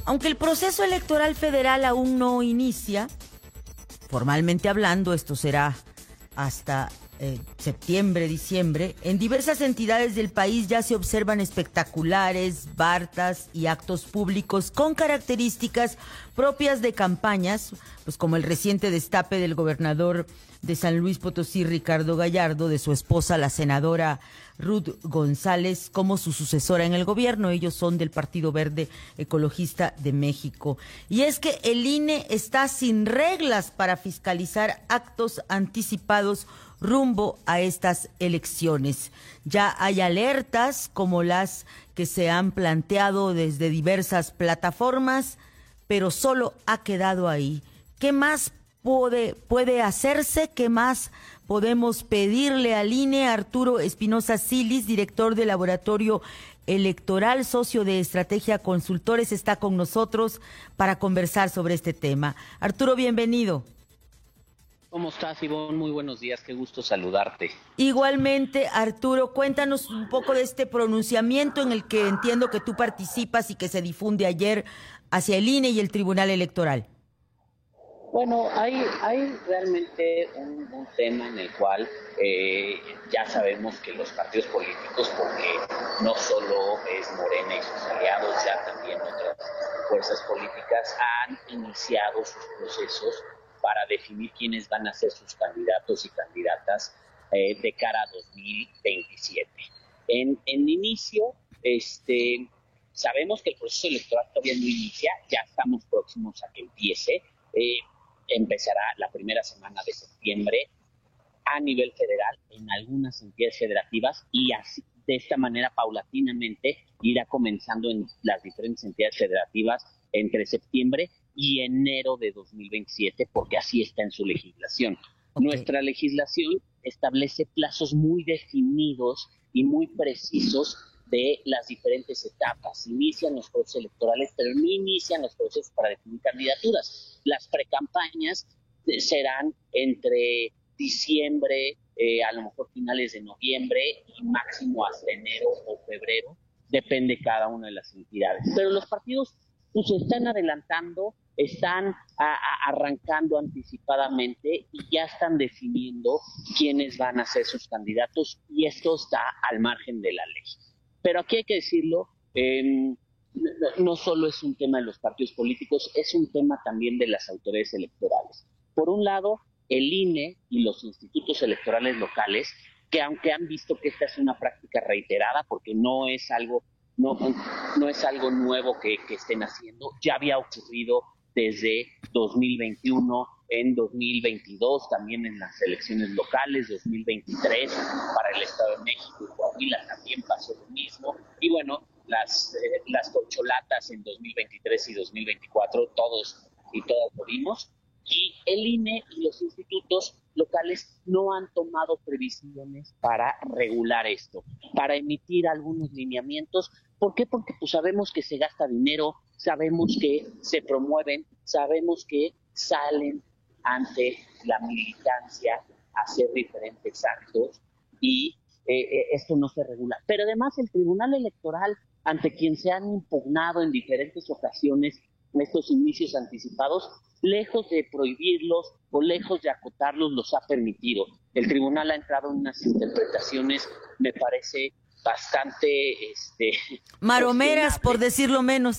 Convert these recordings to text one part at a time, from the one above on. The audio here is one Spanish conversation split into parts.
Aunque el proceso electoral federal aún no inicia, formalmente hablando, esto será hasta septiembre, diciembre, en diversas entidades del país ya se observan espectaculares, bardas y actos públicos con características propias de campañas, pues como el reciente destape del gobernador de San Luis Potosí, Ricardo Gallardo, de su esposa, la senadora Ruth González, como su sucesora en el gobierno. Ellos son del Partido Verde Ecologista de México. Y es que el INE está sin reglas para fiscalizar actos anticipados rumbo a estas elecciones. Ya hay alertas como las que se han planteado desde diversas plataformas, pero solo ha quedado ahí. ¿Qué más puede hacerse? ¿Qué más podemos pedirle al INE? Arturo Espinosa Silis, director del Laboratorio Electoral, socio de Estrategia Consultores, está con nosotros para conversar sobre este tema. Arturo, bienvenido. ¿Cómo estás, Ivonne? Muy buenos días, qué gusto saludarte. Igualmente, Arturo, cuéntanos un poco de este pronunciamiento en el que entiendo que tú participas y que se difunde ayer hacia el INE y el Tribunal Electoral. Bueno, hay realmente un tema en el cual ya sabemos que los partidos políticos, porque no solo es Morena y sus aliados, ya también otras fuerzas políticas han iniciado sus procesos para definir quiénes van a ser sus candidatos y candidatas de cara a 2027. En inicio, sabemos que el proceso electoral todavía no inicia, ya estamos próximos a que empiece. Empezará la primera semana de septiembre a nivel federal en algunas entidades federativas y así, de esta manera paulatinamente irá comenzando en las diferentes entidades federativas entre septiembre y enero de 2027, porque así está en su legislación. Okay. Nuestra legislación establece plazos muy definidos y muy precisos de las diferentes etapas. Inician los procesos electorales, pero no inician los procesos para definir candidaturas. Las precampañas serán entre diciembre, a lo mejor finales de noviembre y máximo hasta enero o febrero, depende cada una de las entidades. Pero los partidos pues están adelantando, están arrancando anticipadamente y ya están definiendo quiénes van a ser sus candidatos, y esto está al margen de la ley. Pero aquí hay que decirlo, no solo es un tema de los partidos políticos, es un tema también de las autoridades electorales. Por un lado, el INE y los institutos electorales locales, que aunque han visto que esta es una práctica reiterada, porque no es algo nuevo que estén haciendo, ya había ocurrido desde 2021, en 2022, también en las elecciones locales, 2023, para el Estado de México y Coahuila también pasó lo mismo. Y bueno, las corcholatas en 2023 y 2024, todos y todas lo vimos. Y el INE y los institutos locales no han tomado previsiones para regular esto, para emitir algunos lineamientos. ¿Por qué? Porque pues sabemos que se gasta dinero, sabemos que se promueven, sabemos que salen ante la militancia a hacer diferentes actos y esto no se regula. Pero además el Tribunal Electoral, ante quien se han impugnado en diferentes ocasiones estos inicios anticipados, lejos de prohibirlos o lejos de acotarlos, los ha permitido. El tribunal ha entrado en unas interpretaciones, me parece, bastante maromeras, por decirlo menos.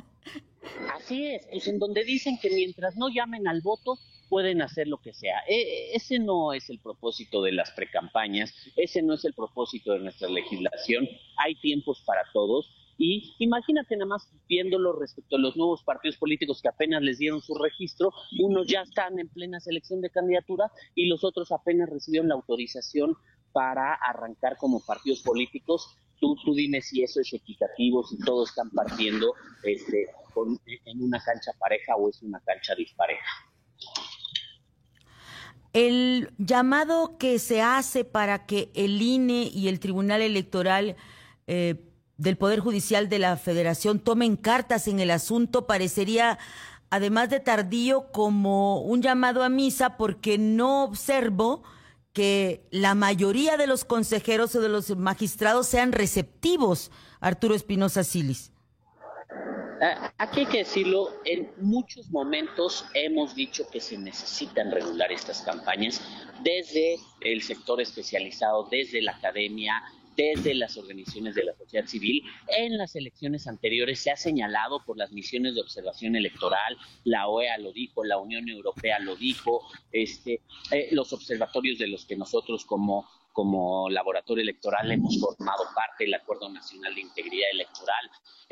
Así es, pues en donde dicen que mientras no llamen al voto, pueden hacer lo que sea. Ese no es el propósito de las precampañas, ese no es el propósito de nuestra legislación. Hay tiempos para todos. Y imagínate nada más viéndolo respecto a los nuevos partidos políticos que apenas les dieron su registro, unos ya están en plena selección de candidatura y los otros apenas recibieron la autorización para arrancar como partidos políticos. Tú dime si eso es equitativo, si todos están partiendo en una cancha pareja o es una cancha dispareja. El llamado que se hace para que el INE y el Tribunal Electoral del Poder Judicial de la Federación tomen cartas en el asunto parecería, además de tardío, como un llamado a misa, porque no observo que la mayoría de los consejeros o de los magistrados sean receptivos, Arturo Espinosa Silis. Aquí hay que decirlo, en muchos momentos hemos dicho que se necesitan regular estas campañas desde el sector especializado, desde la academia, desde las organizaciones de la sociedad civil. En las elecciones anteriores se ha señalado por las misiones de observación electoral, la OEA lo dijo, la Unión Europea lo dijo, los observatorios de los que nosotros como laboratorio electoral hemos formado parte del Acuerdo Nacional de Integridad Electoral.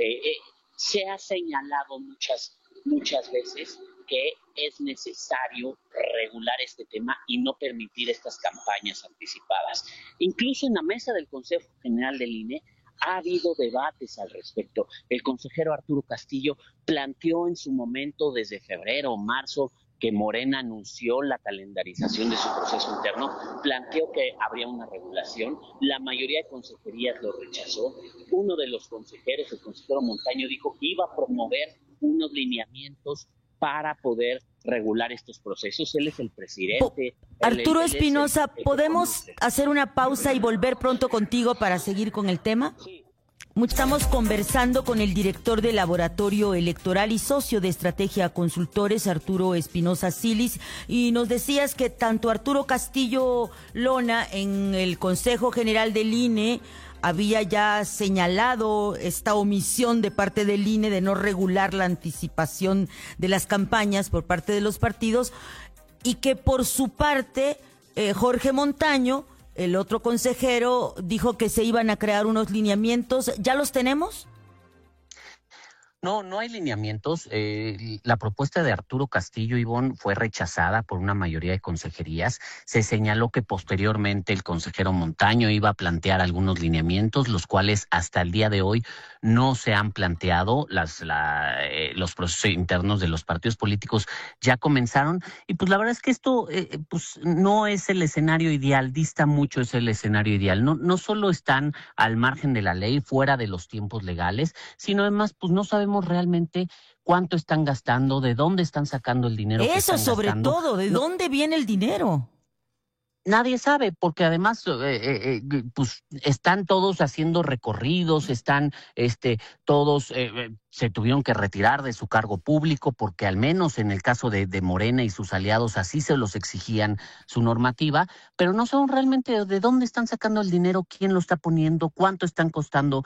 Se ha señalado muchas veces que es necesario regular este tema y no permitir estas campañas anticipadas. Incluso en la mesa del Consejo General del INE ha habido debates al respecto. El consejero Arturo Castillo planteó en su momento, desde febrero o marzo, que Morena anunció la calendarización de su proceso interno, planteó que habría una regulación. La mayoría de consejerías lo rechazó. Uno de los consejeros, el consejero Montaño, dijo que iba a promover unos lineamientos para poder regular estos procesos. Él es el presidente. Arturo Espinosa, ¿podemos hacer una pausa y volver pronto contigo para seguir con el tema? Sí. Estamos conversando con el director del Laboratorio Electoral y socio de Estrategia Consultores, Arturo Espinosa Silis, y nos decías que tanto Arturo Castillo Lona en el Consejo General del INE había ya señalado esta omisión de parte del INE de no regular la anticipación de las campañas por parte de los partidos, y que por su parte Jorge Montaño, el otro consejero, dijo que se iban a crear unos lineamientos. ¿Ya los tenemos? No hay lineamientos. La propuesta de Arturo Castillo, Ivonne, fue rechazada por una mayoría de consejerías. Se señaló que posteriormente el consejero Montaño iba a plantear algunos lineamientos, los cuales hasta el día de hoy no se han planteado. Los procesos internos de los partidos políticos ya comenzaron. Y pues la verdad es que esto pues no es el escenario ideal, dista mucho es el escenario ideal. No solo están al margen de la ley, fuera de los tiempos legales, sino además pues no sabemos realmente cuánto están gastando, de dónde están sacando el dinero. Eso sobre gastando. todo, ¿de dónde viene el dinero? Nadie sabe, porque además pues están todos haciendo recorridos, están todos se tuvieron que retirar de su cargo público, porque al menos en el caso de Morena y sus aliados así se los exigían su normativa, pero no saben realmente de dónde están sacando el dinero, quién lo está poniendo, cuánto están costando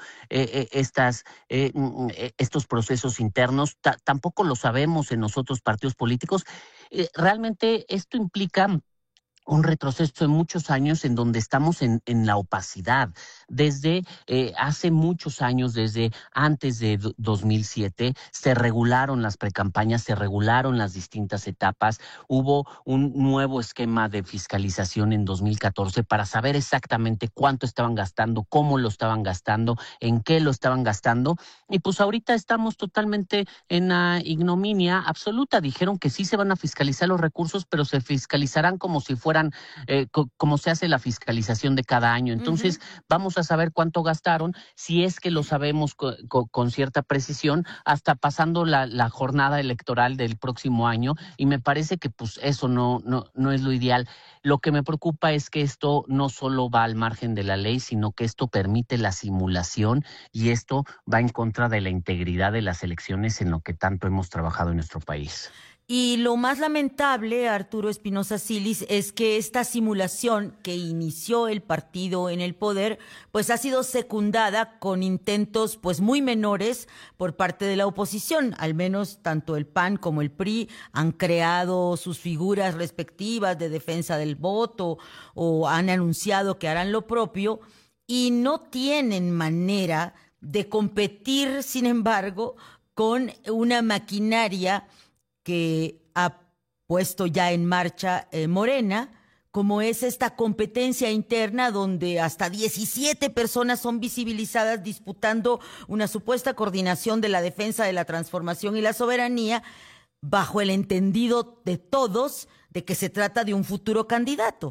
estos procesos internos. Tampoco lo sabemos en los otros partidos políticos. Realmente esto implica un retroceso de muchos años en donde estamos en la opacidad. Desde hace muchos años, desde antes de 2007, se regularon las precampañas, se regularon las distintas etapas. Hubo un nuevo esquema de fiscalización en 2014 para saber exactamente cuánto estaban gastando, cómo lo estaban gastando, en qué lo estaban gastando. Y pues ahorita estamos totalmente en la ignominia absoluta. Dijeron que sí se van a fiscalizar los recursos, pero se fiscalizarán como si fueran como se hace la fiscalización de cada año. Entonces, vamos a saber cuánto gastaron, si es que lo sabemos con cierta precisión, hasta pasando la jornada electoral del próximo año, y me parece que pues eso no es lo ideal. Lo que me preocupa es que esto no solo va al margen de la ley, sino que esto permite la simulación, y esto va en contra de la integridad de las elecciones en lo que tanto hemos trabajado en nuestro país. Y lo más lamentable, Arturo Espinosa Silis, es que esta simulación que inició el partido en el poder, pues ha sido secundada con intentos pues muy menores por parte de la oposición. Al menos tanto el PAN como el PRI han creado sus figuras respectivas de defensa del voto o han anunciado que harán lo propio y no tienen manera de competir, sin embargo, con una maquinaria que ha puesto ya en marcha Morena, como es esta competencia interna donde hasta 17 personas son visibilizadas disputando una supuesta coordinación de la defensa de la transformación y la soberanía, bajo el entendido de todos de que se trata de un futuro candidato.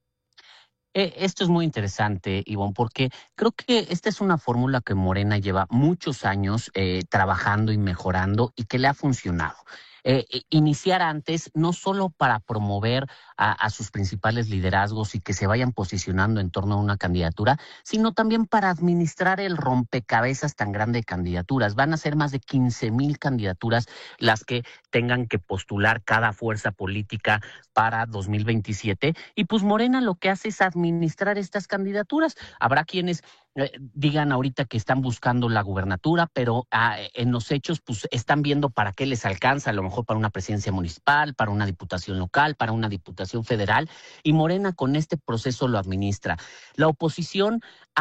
Esto es muy interesante, Ivonne, porque creo que esta es una fórmula que Morena lleva muchos años trabajando y mejorando y que le ha funcionado. iniciar antes, no solo para promover a sus principales liderazgos y que se vayan posicionando en torno a una candidatura, sino también para administrar el rompecabezas tan grande de candidaturas. Van a ser más de 15,000 candidaturas las que tengan que postular cada fuerza política para 2027, y pues Morena lo que hace es administrar estas candidaturas. Habrá quienes digan ahorita que están buscando la gubernatura, pero en los hechos pues están viendo para qué les alcanza, a lo mejor para una presidencia municipal, para una diputación local, para una diputación federal, y Morena con este proceso lo administra. La oposición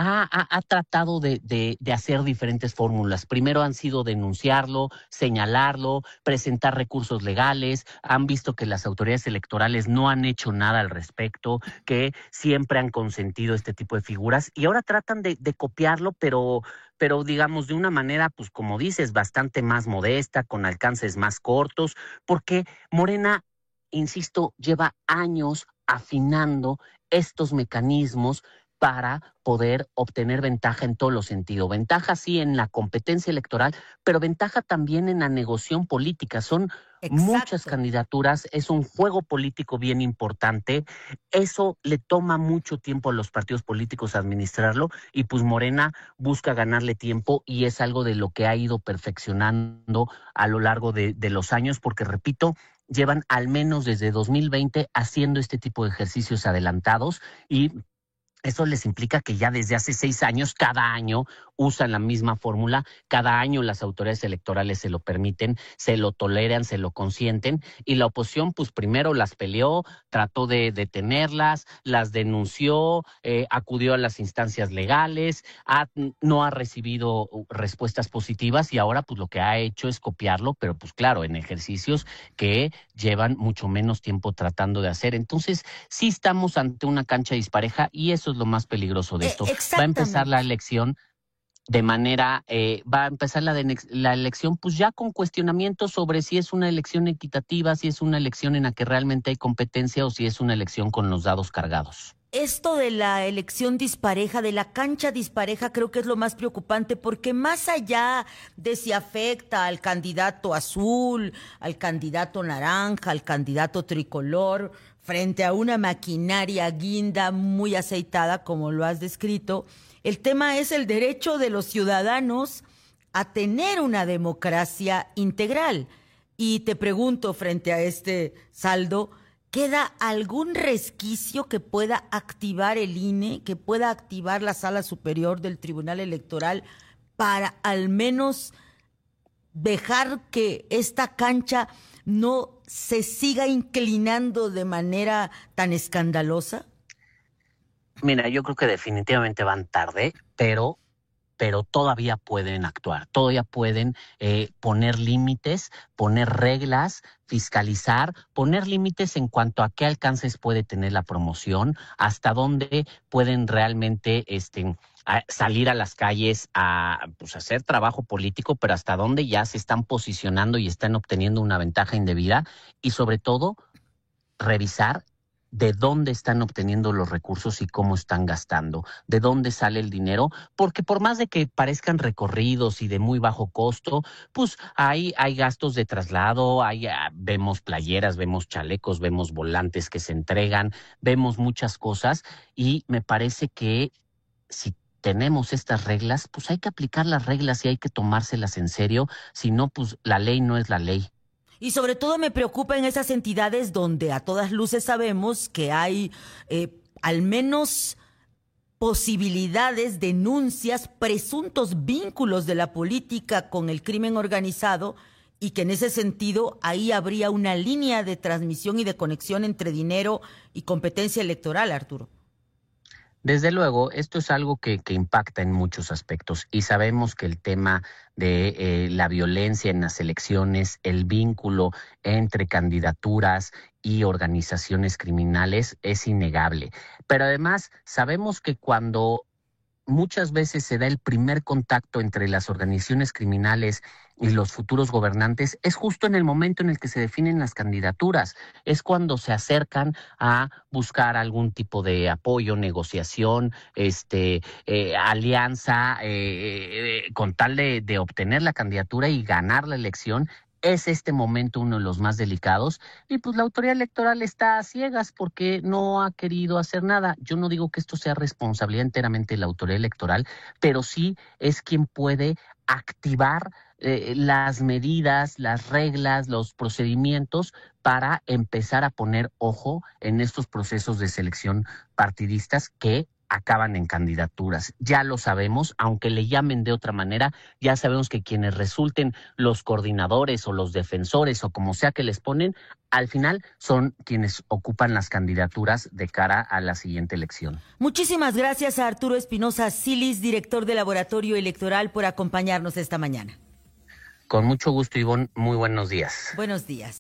ha tratado de hacer diferentes fórmulas. Primero han sido denunciarlo, señalarlo, presentar recursos legales. Han visto que las autoridades electorales no han hecho nada al respecto, que siempre han consentido este tipo de figuras, y ahora tratan de copiarlo, pero digamos de una manera, pues como dices, bastante más modesta, con alcances más cortos, porque Morena, insisto, lleva años afinando estos mecanismos para poder obtener ventaja en todos los sentidos. Ventaja sí en la competencia electoral, pero ventaja también en la negociación política. Son muchas candidaturas, es un juego político bien importante. Eso le toma mucho tiempo a los partidos políticos administrarlo, y pues Morena busca ganarle tiempo, y es algo de lo que ha ido perfeccionando a lo largo de los años, porque repito, llevan al menos desde 2020 haciendo este tipo de ejercicios adelantados, y eso les implica que ya desde hace 6 años, cada año usan la misma fórmula, cada año las autoridades electorales se lo permiten, se lo toleran, se lo consienten, y la oposición pues primero las peleó, trató de detenerlas, las denunció, acudió a las instancias legales, no ha recibido respuestas positivas, y ahora pues lo que ha hecho es copiarlo, pero pues claro, en ejercicios que llevan mucho menos tiempo tratando de hacer. Entonces sí estamos ante una cancha dispareja, y eso es lo más peligroso de esto. Va a empezar la elección de manera, va a empezar la elección pues ya con cuestionamientos sobre si es una elección equitativa, si es una elección en la que realmente hay competencia, o si es una elección con los dados cargados. Esto de la elección dispareja, de la cancha dispareja, creo que es lo más preocupante, porque más allá de si afecta al candidato azul, al candidato naranja, al candidato tricolor, frente a una maquinaria guinda muy aceitada, como lo has descrito, el tema es el derecho de los ciudadanos a tener una democracia integral. Y te pregunto, frente a este saldo, ¿queda algún resquicio que pueda activar el INE, que pueda activar la Sala Superior del Tribunal Electoral para al menos dejar que esta cancha no se siga inclinando de manera tan escandalosa? Mira, yo creo que definitivamente van tarde, pero todavía pueden actuar, todavía pueden poner límites, poner reglas, fiscalizar, poner límites en cuanto a qué alcances puede tener la promoción, hasta dónde pueden realmente salir a las calles a pues, hacer trabajo político, pero hasta dónde ya se están posicionando y están obteniendo una ventaja indebida, y sobre todo revisar de dónde están obteniendo los recursos y cómo están gastando, de dónde sale el dinero, porque por más de que parezcan recorridos y de muy bajo costo, pues hay gastos de traslado, vemos playeras, vemos chalecos, vemos volantes que se entregan, vemos muchas cosas, y me parece que si tenemos estas reglas, pues hay que aplicar las reglas y hay que tomárselas en serio, si no, pues la ley no es la ley. Y sobre todo me preocupa en esas entidades donde a todas luces sabemos que hay al menos posibilidades, denuncias, presuntos vínculos de la política con el crimen organizado, y que en ese sentido ahí habría una línea de transmisión y de conexión entre dinero y competencia electoral, Arturo. Desde luego, esto es algo que impacta en muchos aspectos, y sabemos que el tema de la violencia en las elecciones, el vínculo entre candidaturas y organizaciones criminales es innegable. Pero además sabemos que cuando muchas veces se da el primer contacto entre las organizaciones criminales y los futuros gobernantes, es justo en el momento en el que se definen las candidaturas, es cuando se acercan a buscar algún tipo de apoyo, negociación, alianza, con tal de obtener la candidatura y ganar la elección, Es este momento uno de los más delicados y pues la autoridad electoral está a ciegas porque no ha querido hacer nada. Yo no digo que esto sea responsabilidad enteramente de la autoridad electoral, pero sí es quien puede activar las medidas, las reglas, los procedimientos para empezar a poner ojo en estos procesos de selección partidistas que acaban en candidaturas. Ya lo sabemos, aunque le llamen de otra manera, ya sabemos que quienes resulten los coordinadores o los defensores o como sea que les ponen, al final son quienes ocupan las candidaturas de cara a la siguiente elección. Muchísimas gracias a Arturo Espinosa Silis, director del Laboratorio Electoral, por acompañarnos esta mañana. Con mucho gusto, Ivonne. Muy buenos días. Buenos días.